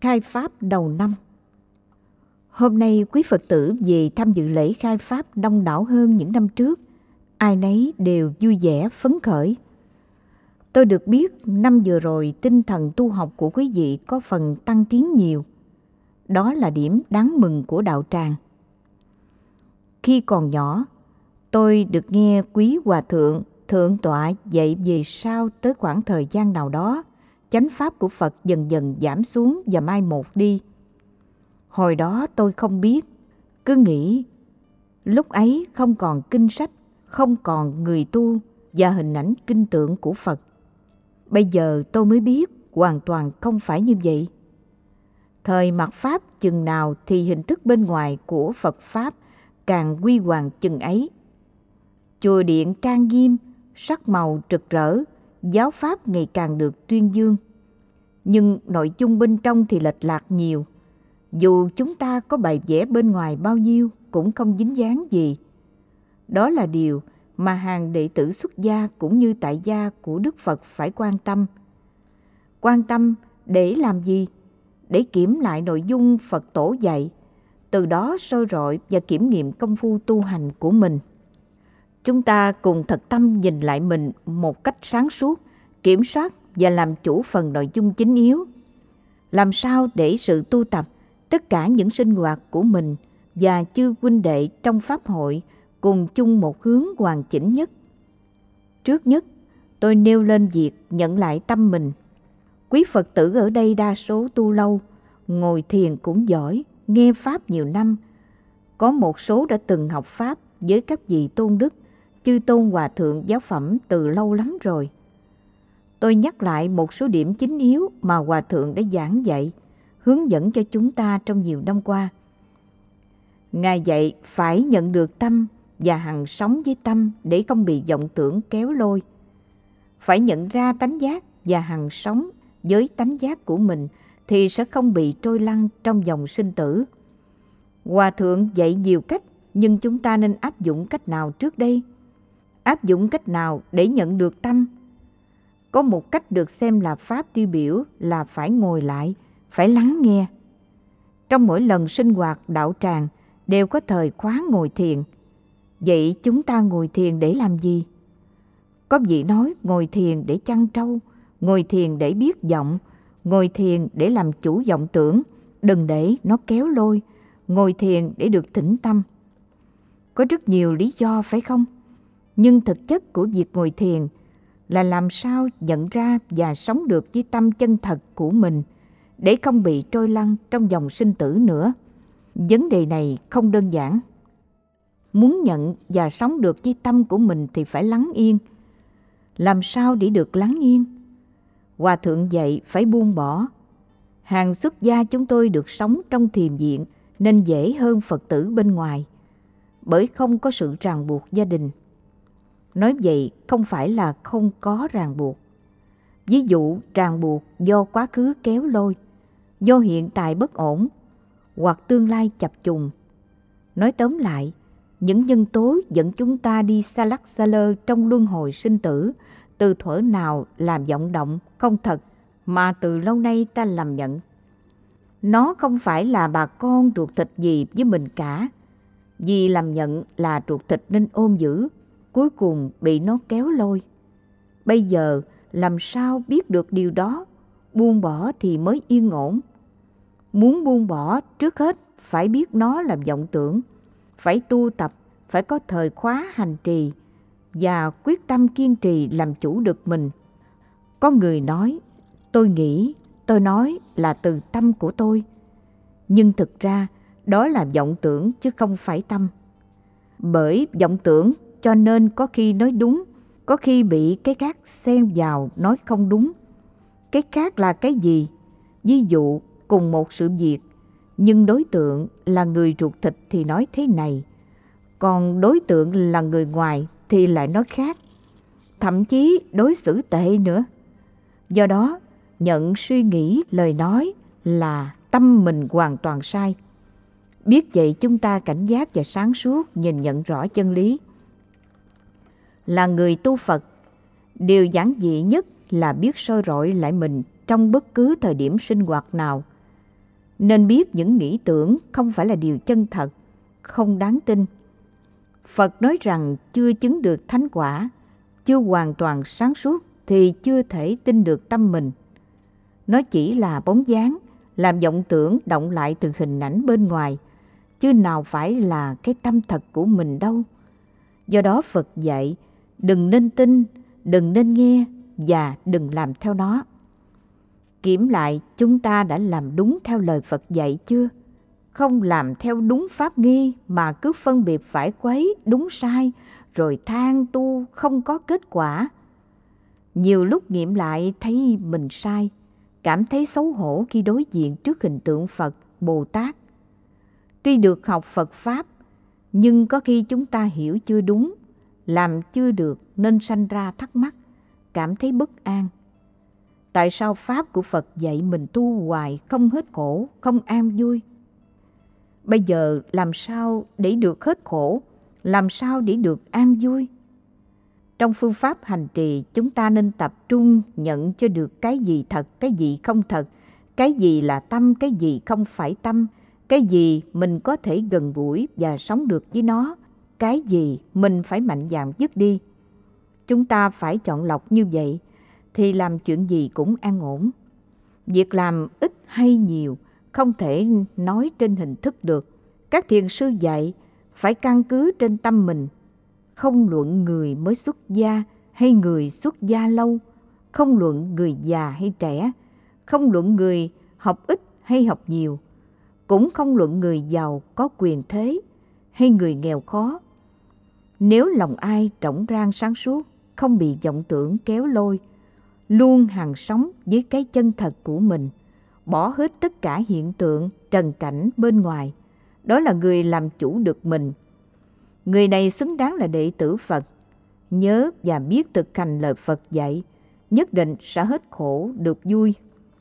khai Pháp đầu năm. Hôm nay quý Phật tử về tham dự lễ khai Pháp đông đảo hơn những năm trước. Ai nấy đều vui vẻ, phấn khởi. Tôi được biết năm vừa rồi tinh thần tu học của quý vị có phần tăng tiến nhiều. Đó là điểm đáng mừng của đạo tràng. Khi còn nhỏ, tôi được nghe quý hòa thượng, thượng tọa dạy về sau tới khoảng thời gian nào đó, chánh pháp của Phật dần dần giảm xuống và mai một đi. Hồi đó tôi không biết, cứ nghĩ lúc ấy không còn kinh sách, không còn người tu và hình ảnh kinh tượng của Phật. Bây giờ tôi mới biết hoàn toàn không phải như vậy. Thời mạt Pháp chừng nào thì hình thức bên ngoài của Phật Pháp càng huy hoàng chừng ấy. Chùa điện trang nghiêm, sắc màu rực rỡ, giáo Pháp ngày càng được tuyên dương. Nhưng nội dung bên trong thì lệch lạc nhiều. Dù chúng ta có bày vẽ bên ngoài bao nhiêu cũng không dính dáng gì. Đó là điều mà hàng đệ tử xuất gia cũng như tại gia của Đức Phật phải quan tâm. Quan tâm để làm gì? Để kiểm lại nội dung Phật tổ dạy, từ đó soi rọi và kiểm nghiệm công phu tu hành của mình. Chúng ta cùng thật tâm nhìn lại mình một cách sáng suốt, kiểm soát và làm chủ phần nội dung chính yếu. Làm sao để sự tu tập, tất cả những sinh hoạt của mình và chư huynh đệ trong Pháp hội cùng chung một hướng hoàn chỉnh nhất. Trước nhất, tôi nêu lên việc nhận lại tâm mình. Quý Phật tử ở đây đa số tu lâu, ngồi thiền cũng giỏi, nghe Pháp nhiều năm. Có một số đã từng học Pháp với các vị tôn đức, chư tôn hòa thượng giáo phẩm từ lâu lắm rồi. Tôi nhắc lại một số điểm chính yếu mà hòa thượng đã giảng dạy, hướng dẫn cho chúng ta trong nhiều năm qua. Ngài dạy phải nhận được tâm và hằng sống với tâm để không bị vọng tưởng kéo lôi. Phải nhận ra tánh giác và hằng sống với tánh giác của mình thì sẽ không bị trôi lăn trong dòng sinh tử. Hòa thượng dạy nhiều cách, nhưng chúng ta nên áp dụng cách nào trước đây? Áp dụng cách nào để nhận được tâm? Có một cách được xem là pháp tiêu biểu là phải ngồi lại, phải lắng nghe. Trong mỗi lần sinh hoạt đạo tràng đều có thời khóa ngồi thiền. Vậy chúng ta ngồi thiền để làm gì? Có vị nói ngồi thiền để chăn trâu, ngồi thiền để biết vọng, ngồi thiền để làm chủ vọng tưởng, đừng để nó kéo lôi, ngồi thiền để được tĩnh tâm. Có rất nhiều lý do phải không? Nhưng thực chất của việc ngồi thiền là làm sao nhận ra và sống được với tâm chân thật của mình để không bị trôi lăn trong dòng sinh tử nữa. Vấn đề này không đơn giản. Muốn nhận và sống được với tâm của mình thì phải lắng yên. Làm sao để được lắng yên? Hòa thượng dạy phải buông bỏ. Hàng xuất gia chúng tôi được sống trong thiền viện nên dễ hơn Phật tử bên ngoài, bởi không có sự ràng buộc gia đình. Nói vậy không phải là không có ràng buộc. Ví dụ ràng buộc do quá khứ kéo lôi, do hiện tại bất ổn, hoặc tương lai chập trùng. Nói tóm lại, những nhân tố dẫn chúng ta đi xa lắc xa lơ trong luân hồi sinh tử, từ thuở nào làm vọng động không thật mà từ lâu nay ta lầm nhận. Nó không phải là bà con ruột thịt gì với mình cả. Vì làm nhận là ruột thịt nên ôm giữ, cuối cùng bị nó kéo lôi. Bây giờ làm sao biết được điều đó? Buông bỏ thì mới yên ổn. Muốn buông bỏ trước hết phải biết nó là vọng tưởng, phải tu tập, phải có thời khóa hành trì và quyết tâm kiên trì làm chủ được mình. Có người nói, tôi nghĩ, tôi nói là từ tâm của tôi. Nhưng thực ra đó là vọng tưởng chứ không phải tâm. Bởi vọng tưởng cho nên có khi nói đúng, có khi bị cái khác xen vào nói không đúng. Cái khác là cái gì? Ví dụ cùng một sự việc, nhưng đối tượng là người ruột thịt thì nói thế này, còn đối tượng là người ngoài thì lại nói khác, thậm chí đối xử tệ nữa. Do đó, nhận suy nghĩ lời nói là tâm mình hoàn toàn sai. Biết vậy chúng ta cảnh giác và sáng suốt nhìn nhận rõ chân lý. Là người tu Phật, điều giản dị nhất là biết soi rọi lại mình trong bất cứ thời điểm sinh hoạt nào. nên biết những nghĩ tưởng không phải là điều chân thật, không đáng tin. Phật nói rằng chưa chứng được thánh quả, chưa hoàn toàn sáng suốt thì chưa thể tin được tâm mình. Nó chỉ là bóng dáng, làm vọng tưởng động lại từ hình ảnh bên ngoài, chứ nào phải là cái tâm thật của mình đâu. Do đó Phật dạy, đừng nên tin, đừng nên nghe và đừng làm theo nó. Kiểm lại chúng ta đã làm đúng theo lời Phật dạy chưa? Không làm theo đúng pháp nghi mà cứ phân biệt phải quấy, đúng sai, rồi than tu không có kết quả. Nhiều lúc nghiệm lại thấy mình sai, cảm thấy xấu hổ khi đối diện trước hình tượng Phật, Bồ Tát. Tuy được học Phật Pháp, nhưng có khi chúng ta hiểu chưa đúng, làm chưa được nên sanh ra thắc mắc, cảm thấy bất an. Tại sao Pháp của Phật dạy mình tu hoài không hết khổ, không an vui? Bây giờ làm sao để được hết khổ, làm sao để được an vui? Trong phương pháp hành trì, chúng ta nên tập trung nhận cho được cái gì thật, cái gì không thật, cái gì là tâm, cái gì không phải tâm, cái gì mình có thể gần gũi và sống được với nó, cái gì mình phải mạnh dạn dứt đi. Chúng ta phải chọn lọc như vậy thì làm chuyện gì cũng an ổn. Việc làm ít hay nhiều không thể nói trên hình thức được. Các thiền sư dạy phải căn cứ trên tâm mình. Không luận người mới xuất gia hay người xuất gia lâu, không luận người già hay trẻ, không luận người học ít hay học nhiều, cũng không luận người giàu có quyền thế hay người nghèo khó. Nếu lòng ai trỏng rang sáng suốt, không bị vọng tưởng kéo lôi, luôn hằng sống với cái chân thật của mình, bỏ hết tất cả hiện tượng trần cảnh bên ngoài, đó là người làm chủ được mình. Người này xứng đáng là đệ tử Phật, nhớ và biết thực hành lời Phật dạy, nhất định sẽ hết khổ được vui.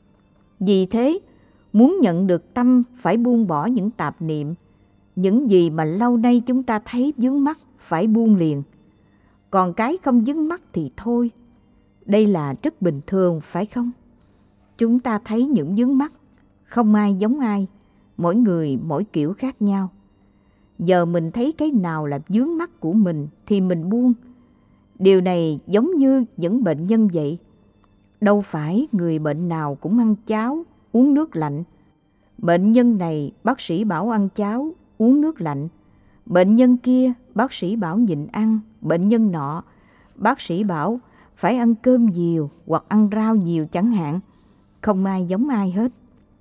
Vì thế, muốn nhận được tâm phải buông bỏ những tạp niệm, những gì mà lâu nay chúng ta thấy vướng mắc phải buông liền. Còn cái không vướng mắc thì thôi, đây là rất bình thường phải không? Chúng ta thấy những vướng mắc, không ai giống ai, mỗi người mỗi kiểu khác nhau. Giờ mình thấy cái nào là vướng mắc của mình thì mình buông. Điều này giống như những bệnh nhân vậy. Đâu phải người bệnh nào cũng ăn cháo, uống nước lạnh. Bệnh nhân này bác sĩ bảo ăn cháo, uống nước lạnh. Bệnh nhân kia bác sĩ bảo nhịn ăn. Bệnh nhân nọ bác sĩ bảo phải ăn cơm nhiều hoặc ăn rau nhiều chẳng hạn. Không ai giống ai hết.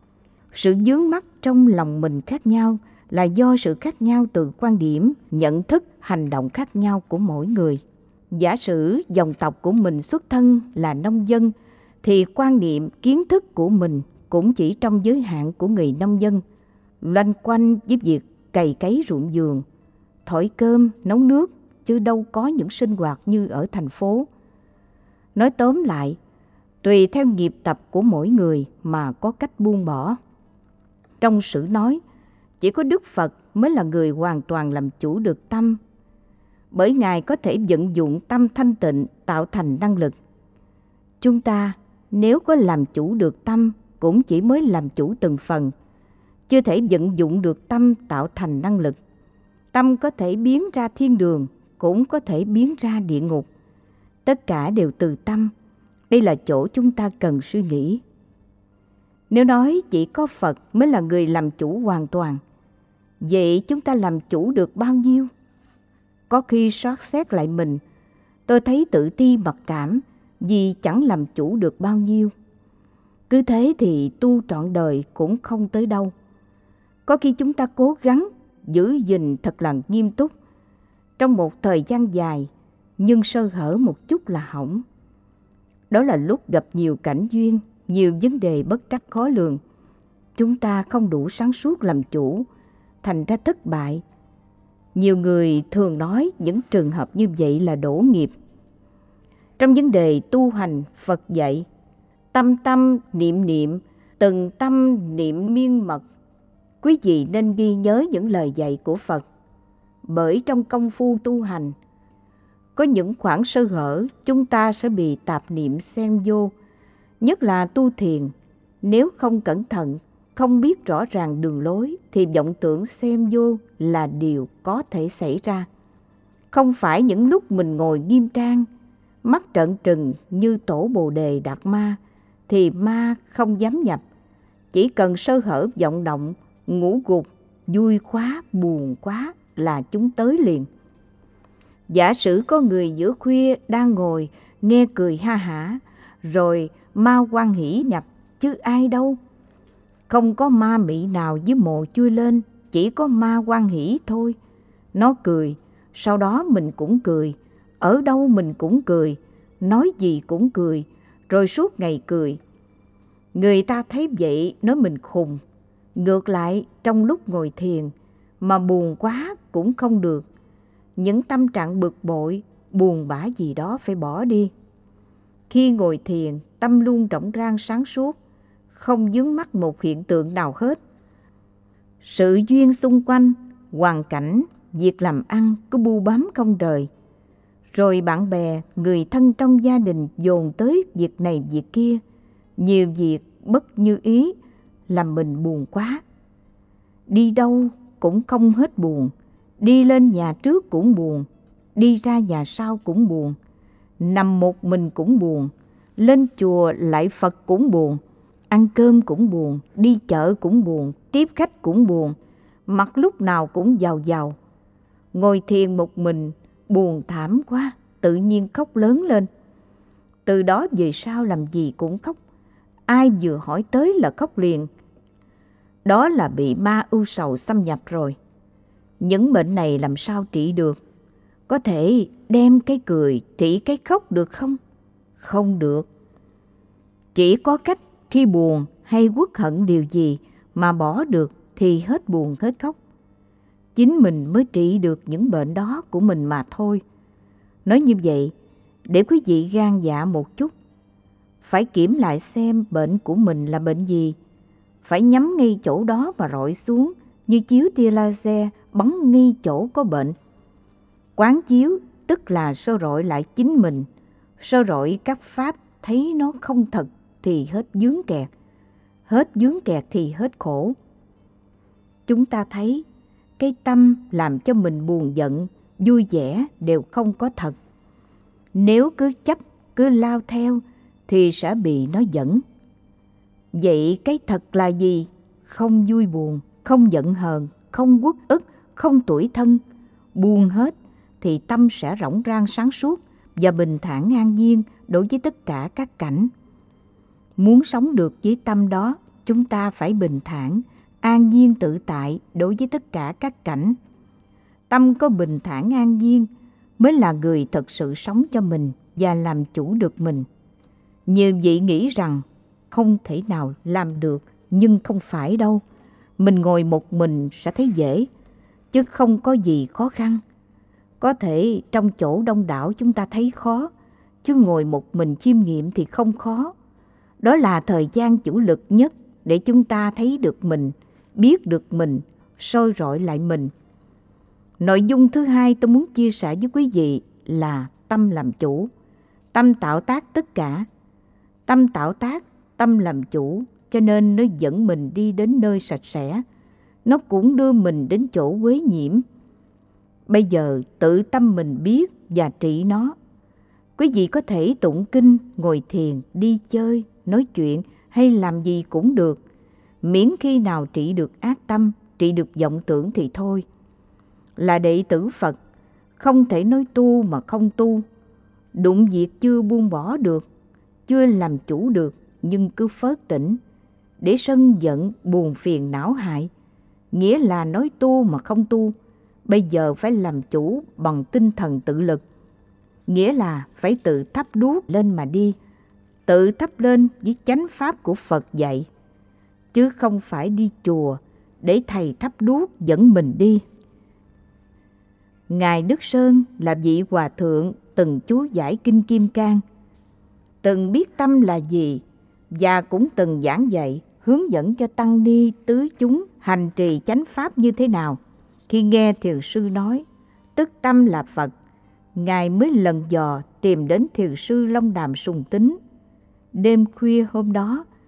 Sự vướng mắc trong lòng mình khác nhau là do sự khác nhau từ quan điểm, nhận thức, hành động khác nhau của mỗi người. Giả sử dòng tộc của mình xuất thân là nông dân, thì quan niệm, kiến thức của mình cũng chỉ trong giới hạn của người nông dân, loanh quanh với việc cày cấy ruộng vườn, thổi cơm, nấu nước, chứ đâu có những sinh hoạt như ở thành phố. Nói tóm lại, tùy theo nghiệp tập của mỗi người mà có cách buông bỏ. Trong sử nói, chỉ có Đức Phật mới là người hoàn toàn làm chủ được tâm, bởi Ngài có thể vận dụng tâm thanh tịnh tạo thành năng lực. Chúng ta nếu có làm chủ được tâm cũng chỉ mới làm chủ từng phần, chưa thể vận dụng được tâm tạo thành năng lực. Tâm có thể biến ra thiên đường, cũng có thể biến ra địa ngục. Tất cả đều từ tâm. Đây là chỗ chúng ta cần suy nghĩ. Nếu nói chỉ có Phật mới là người làm chủ hoàn toàn, vậy chúng ta làm chủ được bao nhiêu? Có khi soát xét lại mình, tôi thấy tự ti mặc cảm vì chẳng làm chủ được bao nhiêu. Cứ thế thì tu trọn đời cũng không tới đâu. Có khi chúng ta cố gắng giữ gìn thật là nghiêm túc trong một thời gian dài, nhưng sơ hở một chút là hỏng. Đó là lúc gặp nhiều cảnh duyên, nhiều vấn đề bất trắc khó lường. Chúng ta không đủ sáng suốt làm chủ, thành ra thất bại. Nhiều người thường nói những trường hợp như vậy là đổ nghiệp. Trong vấn đề tu hành, Phật dạy, tâm tâm niệm niệm, từng tâm niệm miên mật. Quý vị nên ghi nhớ những lời dạy của Phật. Bởi trong công phu tu hành, có những khoảng sơ hở chúng ta sẽ bị tạp niệm xen vô. Nhất là tu thiền, nếu không cẩn thận, không biết rõ ràng đường lối thì vọng tưởng xem vô là điều có thể xảy ra. Không phải những lúc mình ngồi nghiêm trang, mắt trợn trừng như tổ Bồ Đề Đạt Ma thì ma không dám nhập. Chỉ cần sơ hở vọng động, ngủ gục, vui quá, buồn quá là chúng tới liền. Giả sử có người giữa khuya đang ngồi nghe cười ha hả, rồi ma hoan hỷ nhập, chứ ai đâu. Không có ma mị nào dưới mồ chui lên, chỉ có ma hoan hỷ thôi. Nó cười, sau đó mình cũng cười, ở đâu mình cũng cười, nói gì cũng cười, rồi suốt ngày cười. Người ta thấy vậy nói mình khùng. Ngược lại, trong lúc ngồi thiền mà buồn quá cũng không được. Những tâm trạng bực bội, buồn bã gì đó phải bỏ đi. Khi ngồi thiền, tâm luôn rỗng rang sáng suốt, không vướng mắc một hiện tượng nào hết. Sự duyên xung quanh, hoàn cảnh, việc làm ăn cứ bu bám không rời. Rồi bạn bè, người thân trong gia đình dồn tới việc này việc kia. Nhiều việc bất như ý, làm mình buồn quá. Đi đâu cũng không hết buồn. Đi lên nhà trước cũng buồn, đi ra nhà sau cũng buồn. Nằm một mình cũng buồn, lên chùa lạy Phật cũng buồn. Ăn cơm cũng buồn, đi chợ cũng buồn, tiếp khách cũng buồn. Mặt lúc nào cũng giàu giàu. Ngồi thiền một mình, buồn thảm quá, tự nhiên khóc lớn lên. Từ đó về sau làm gì cũng khóc. Ai vừa hỏi tới là khóc liền. Đó là bị ma ưu sầu xâm nhập rồi. Những bệnh này làm sao trị được? Có thể đem cái cười trị cái khóc được không? Không được. Chỉ có cách khi buồn hay uất hận điều gì mà bỏ được thì hết buồn hết khóc. Chính mình mới trị được những bệnh đó của mình mà thôi. Nói như vậy, để quý vị gan dạ một chút. Phải kiểm lại xem bệnh của mình là bệnh gì. Phải nhắm ngay chỗ đó mà rọi xuống như chiếu tia laser bắn ngay chỗ có bệnh. Quán chiếu tức là soi rọi lại chính mình. Soi rọi các pháp thấy nó không thật thì hết vướng kẹt. Hết vướng kẹt thì hết khổ. Chúng ta thấy cái tâm làm cho mình buồn giận, vui vẻ đều không có thật. Nếu cứ chấp, cứ lao theo thì sẽ bị nó dẫn. Vậy cái thật là gì? Không vui buồn, không giận hờn, không uất ức, không tủi thân. Buồn hết thì tâm sẽ rỗng rang sáng suốt và bình thản an nhiên đối với tất cả các cảnh. Muốn sống được với tâm đó, chúng ta phải bình thản, an nhiên tự tại đối với tất cả các cảnh. Tâm có bình thản an nhiên mới là người thật sự sống cho mình và làm chủ được mình. Nhiều vị nghĩ rằng không thể nào làm được, nhưng không phải đâu. Mình ngồi một mình sẽ thấy dễ, chứ không có gì khó khăn. Có thể trong chỗ đông đảo chúng ta thấy khó, chứ ngồi một mình chiêm nghiệm thì không khó. Đó là thời gian chủ lực nhất để chúng ta thấy được mình, biết được mình, soi rọi lại mình. Nội dung thứ hai tôi muốn chia sẻ với quý vị là tâm làm chủ. Tâm tạo tác tất cả. Tâm tạo tác, tâm làm chủ, cho nên nó dẫn mình đi đến nơi sạch sẽ. Nó cũng đưa mình đến chỗ uế nhiễm. Bây giờ tự tâm mình biết và trị nó. Quý vị có thể tụng kinh, ngồi thiền, đi chơi, nói chuyện hay làm gì cũng được. Miễn khi nào trị được ác tâm, trị được vọng tưởng thì thôi. Là đệ tử Phật, không thể nói tu mà không tu. Đụng việc chưa buông bỏ được, chưa làm chủ được, nhưng cứ phớt tỉnh, để sân giận, buồn phiền não hại. Nghĩa là nói tu mà không tu. Bây giờ phải làm chủ bằng tinh thần tự lực. Nghĩa là phải tự thắp đuốc lên mà đi. Tự thắp lên với chánh pháp của Phật dạy. Chứ không phải đi chùa để thầy thắp đuốc dẫn mình đi. Ngài Đức Sơn là vị hòa thượng từng chú giải Kinh Kim Cang, từng biết tâm là gì và cũng từng giảng dạy, hướng dẫn cho tăng ni tứ chúng hành trì chánh pháp như thế nào. Khi nghe thiền sư nói, tức tâm là Phật, Ngài mới lần dò tìm đến thiền sư Long Đàm Sùng Tính. Đêm khuya hôm đó,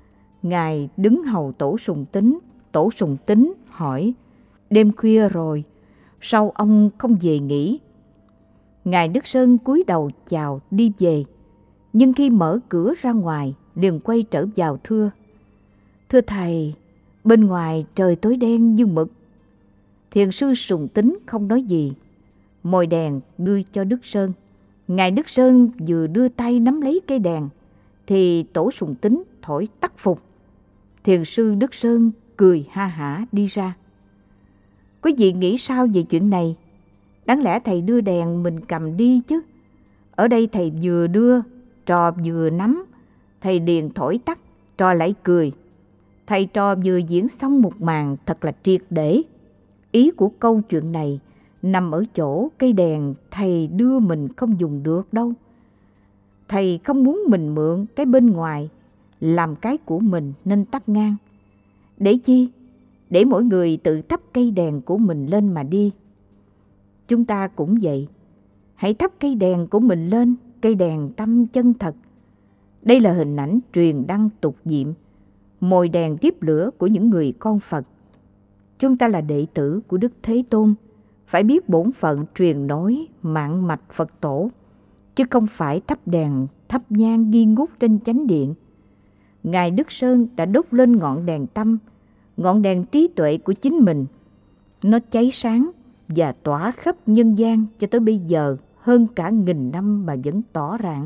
Ngài đứng hầu Tổ Sùng Tín. Tổ Sùng Tín hỏi: đêm khuya rồi, sao ông không về nghỉ? Ngài Đức Sơn cúi đầu chào đi về, nhưng khi mở cửa ra ngoài liền quay trở vào thưa: thưa thầy, bên ngoài trời tối đen như mực. Thiền sư Sùng Tín không nói gì, mồi đèn đưa cho Đức Sơn. Ngài Đức Sơn vừa đưa tay nắm lấy cây đèn thì Tổ Sùng Tín thổi tắt phục. Thiền sư Đức Sơn cười ha hả đi ra. Quý vị nghĩ sao về chuyện này? Đáng lẽ thầy đưa đèn mình cầm đi chứ. Ở đây thầy vừa đưa, trò vừa nắm, thầy liền thổi tắt, trò lại cười. Thầy trò vừa diễn xong một màn thật là triệt để. Ý của câu chuyện này nằm ở chỗ cây đèn thầy đưa mình không dùng được đâu. Thầy không muốn mình mượn cái bên ngoài làm cái của mình nên tắt ngang. Để chi? Để mỗi người tự thắp cây đèn của mình lên mà đi. Chúng ta cũng vậy. Hãy thắp cây đèn của mình lên, cây đèn tâm chân thật. Đây là hình ảnh truyền đăng tục diệm, mồi đèn tiếp lửa của những người con Phật. Chúng ta là đệ tử của Đức Thế Tôn, phải biết bổn phận truyền nối mạng mạch Phật tổ, chứ không phải thắp đèn, thắp nhang nghi ngút trên chánh điện. Ngài Đức Sơn đã đốt lên ngọn đèn tâm, ngọn đèn trí tuệ của chính mình. Nó cháy sáng và tỏa khắp nhân gian cho tới bây giờ hơn cả 1000 năm mà vẫn tỏ rạng.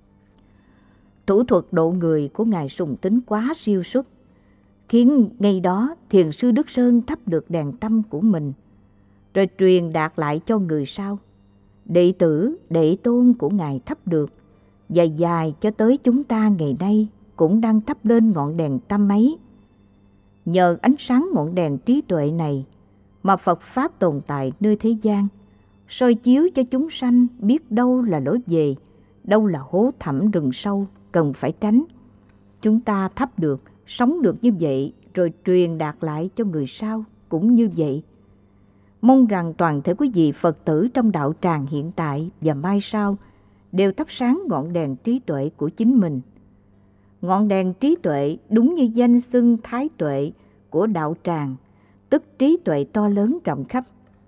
Thủ thuật độ người của Ngài Sùng Tín quá siêu xuất, khiến ngay đó Thiền sư Đức Sơn thắp được đèn tâm của mình, rồi truyền đạt lại cho người sau. Đệ tử, đệ tôn của Ngài thắp được, và dài cho tới chúng ta ngày nay cũng đang thắp lên ngọn đèn tâm ấy. Nhờ ánh sáng ngọn đèn trí tuệ này mà Phật Pháp tồn tại nơi thế gian, soi chiếu cho chúng sanh biết đâu là lối về, đâu là hố thẳm rừng sâu cần phải tránh. Chúng ta thắp được, sống được như vậy, rồi truyền đạt lại cho người sau cũng như vậy. Mong rằng toàn thể quý vị Phật tử trong đạo tràng hiện tại và mai sau đều thắp sáng ngọn đèn trí tuệ của chính mình. Ngọn đèn trí tuệ đúng như danh xưng thái tuệ của đạo tràng, tức trí tuệ to lớn rộng khắp.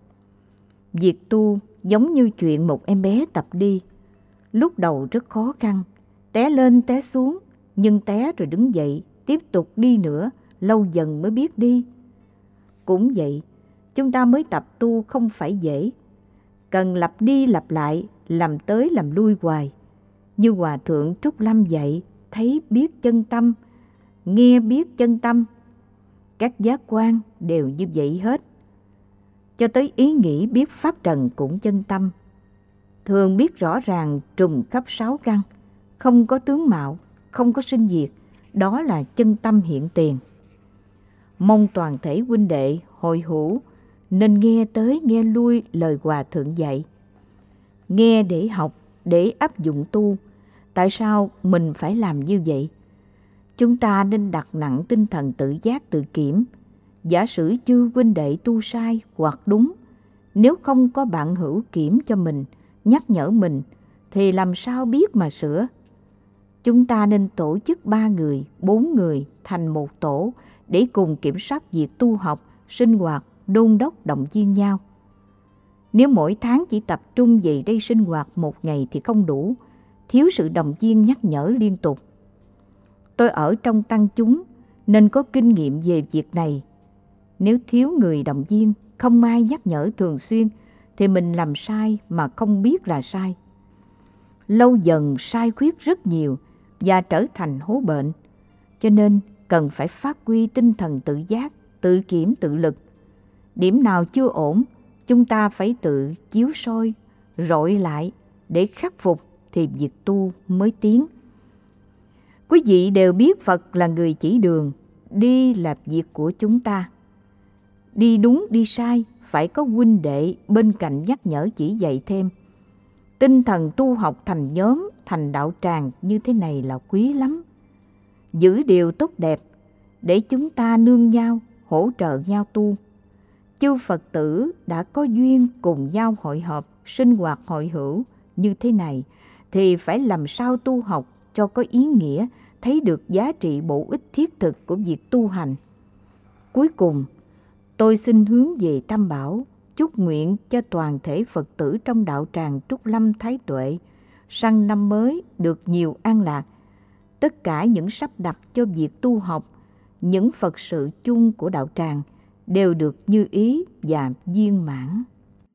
Việc tu giống như chuyện một em bé tập đi. Lúc đầu rất khó khăn, té lên té xuống, nhưng té rồi đứng dậy, tiếp tục đi nữa, lâu dần mới biết đi. Cũng vậy, chúng ta mới tập tu không phải dễ, cần lặp đi lặp lại, làm tới làm lui hoài. Như Hòa Thượng Trúc Lâm dạy, thấy biết chân tâm, nghe biết chân tâm. Các giác quan đều như vậy hết. Cho tới ý nghĩ biết pháp trần cũng chân tâm. Thường biết rõ ràng trùng khắp 6 căn, không có tướng mạo, không có sinh diệt, đó là chân tâm hiện tiền. Mong toàn thể huynh đệ hội hữu nên nghe tới nghe lui lời Hòa Thượng dạy. Nghe để học, để áp dụng tu. Tại sao mình phải làm như vậy? Chúng ta nên đặt nặng tinh thần tự giác tự kiểm. Giả sử chư huynh đệ tu sai hoặc đúng, nếu không có bạn hữu kiểm cho mình, nhắc nhở mình, thì làm sao biết mà sửa? Chúng ta nên tổ chức 3 người, 4 người thành một tổ để cùng kiểm soát việc tu học, sinh hoạt, đôn đốc động viên nhau. Nếu mỗi tháng chỉ tập trung về đây sinh hoạt 1 ngày thì không đủ, thiếu sự động viên nhắc nhở liên tục. Tôi ở trong tăng chúng nên có kinh nghiệm về việc này. Nếu thiếu người động viên, không ai nhắc nhở thường xuyên, thì mình làm sai mà không biết là sai. Lâu dần sai khuyết rất nhiều và trở thành hố bệnh. Cho nên cần phải phát huy tinh thần tự giác, tự kiểm tự lực. Điểm nào chưa ổn, chúng ta phải tự chiếu soi, rọi lại để khắc phục thì việc tu mới tiến. Quý vị đều biết Phật là người chỉ đường, đi là việc của chúng ta. Đi đúng đi sai phải có huynh đệ bên cạnh nhắc nhở chỉ dạy thêm. Tinh thần tu học thành nhóm, thành đạo tràng như thế này là quý lắm. Giữ điều tốt đẹp để chúng ta nương nhau, hỗ trợ nhau tu. Chư Phật tử đã có duyên cùng nhau hội họp, sinh hoạt hội hữu như thế này thì phải làm sao tu học cho có ý nghĩa thấy được giá trị bổ ích thiết thực của việc tu hành. Cuối cùng, tôi xin hướng về Tam Bảo, chúc nguyện cho toàn thể Phật tử trong đạo tràng Trúc Lâm Thái Tuệ sang năm mới được nhiều an lạc. Tất cả những sắp đặt cho việc tu học, những Phật sự chung của đạo tràng đều được như ý và viên mãn.